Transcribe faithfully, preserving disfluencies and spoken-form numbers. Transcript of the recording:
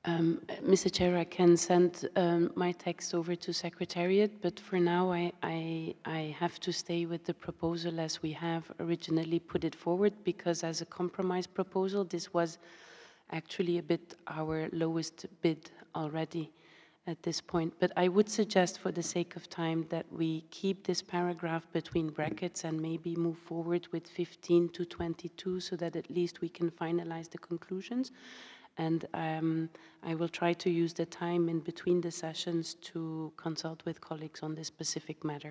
Um, Mister Chair, I can send um, my text over to Secretariat, but for now I, I, I have to stay with the proposal as we have originally put it forward, because as a compromise proposal, this was actually a bit our lowest bid already at this point. But I would suggest, for the sake of time, that we keep this paragraph between brackets and maybe move forward with fifteen to twenty-two, so that at least we can finalize the conclusions. And um, I will try to use the time in between the sessions to consult with colleagues on this specific matter.